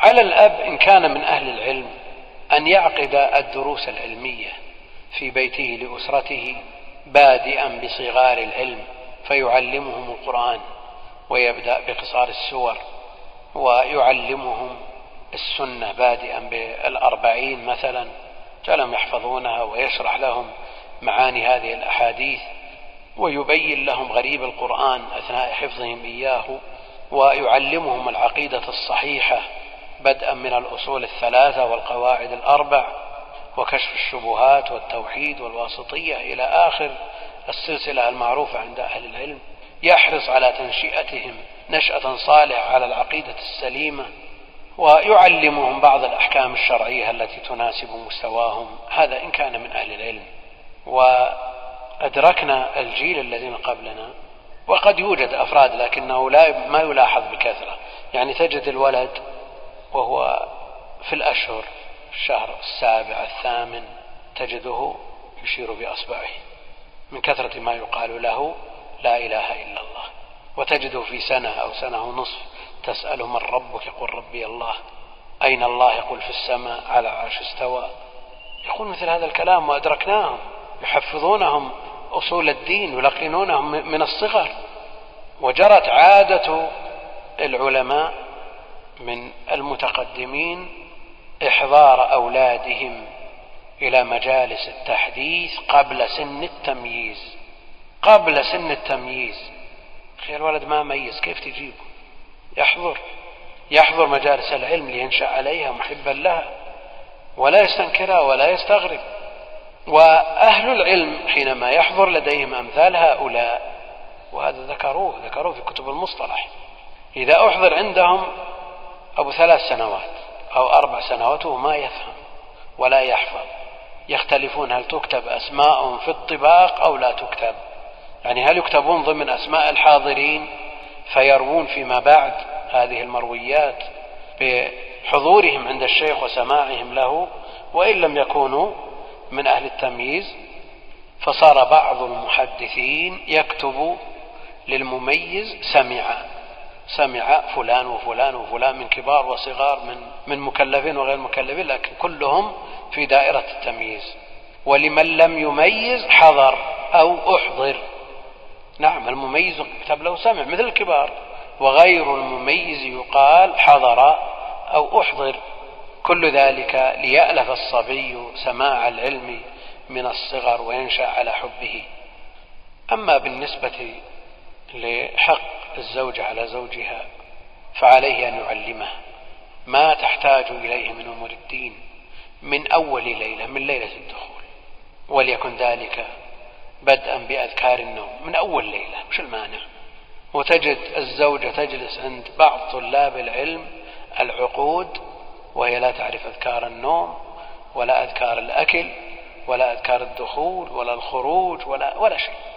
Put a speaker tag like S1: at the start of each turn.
S1: على الأب إن كان من أهل العلم أن يعقد الدروس العلمية في بيته لأسرته بادئا بصغار العلم، فيعلمهم القرآن ويبدأ بقصار السور، ويعلمهم السنة بادئا بالأربعين مثلا جعلهم يحفظونها، ويشرح لهم معاني هذه الأحاديث، ويبين لهم غريب القرآن أثناء حفظهم إياه، ويعلمهم العقيدة الصحيحة بدءا من الأصول الثلاثة والقواعد الأربع وكشف الشبهات والتوحيد والواسطية إلى آخر السلسلة المعروفة عند أهل العلم. يحرص على تنشئتهم نشأة صالحة على العقيدة السليمة، ويعلمهم بعض الأحكام الشرعية التي تناسب مستواهم. هذا إن كان من أهل العلم. وأدركنا الجيل الذين قبلنا، وقد يوجد أفراد لكنه ما يلاحظ بكثرة، يعني تجد الولد وهو في الأشهر الشهر السابع الثامن تجده يشير بأصبعه من كثرة ما يقال له لا إله إلا الله، وتجده في سنة أو سنة ونصف تسأله من ربك يقول ربي الله، أين الله يقول في السماء على العرش استوى. يقول مثل هذا الكلام، وأدركناهم يحفظونهم أصول الدين يلقنونهم من الصغر. وجرت عادة العلماء من المتقدمين إحضار أولادهم إلى مجالس التحديث قبل سن التمييز. قبل سن التمييز خير الولد ما ميز كيف تجيبه؟ يحضر مجالس العلم لينشأ عليها محبا لها ولا يستنكرها ولا يستغرب. وأهل العلم حينما يحضر لديهم أمثال هؤلاء، وهذا ذكروه في كتب المصطلح، إذا أحضر عندهم أبو 3 سنوات أو 4 سنوات وما يفهم ولا يحفظ، يختلفون هل تكتب أسماءهم في الطباق أو لا تكتب، يعني هل يكتبون ضمن أسماء الحاضرين فيروون فيما بعد هذه المرويات بحضورهم عند الشيخ وسماعهم له، وإن لم يكونوا من أهل التمييز. فصار بعض المحدثين يكتب للمميز سمع فلان وفلان وفلان من كبار وصغار من مكلفين وغير مكلفين، لكن كلهم في دائرة التمييز. ولمن لم يميز حضر أو أحضر. نعم، المميز يكتب له سمع مثل الكبار، وغير المميز يقال حضر أو أحضر. كل ذلك ليألف الصبي سماع العلم من الصغر وينشأ على حبه. أما بالنسبة لحق الزوجة على زوجها فعليه أن يعلمها ما تحتاج إليه من أمور الدين من أول ليلة، من ليلة الدخول، وليكن ذلك بدءا بأذكار النوم من أول ليلة، مش المانع. وتجد الزوجة تجلس عند بعض طلاب العلم العقود وهي لا تعرف أذكار النوم ولا أذكار الأكل ولا أذكار الدخول ولا الخروج ولا شيء.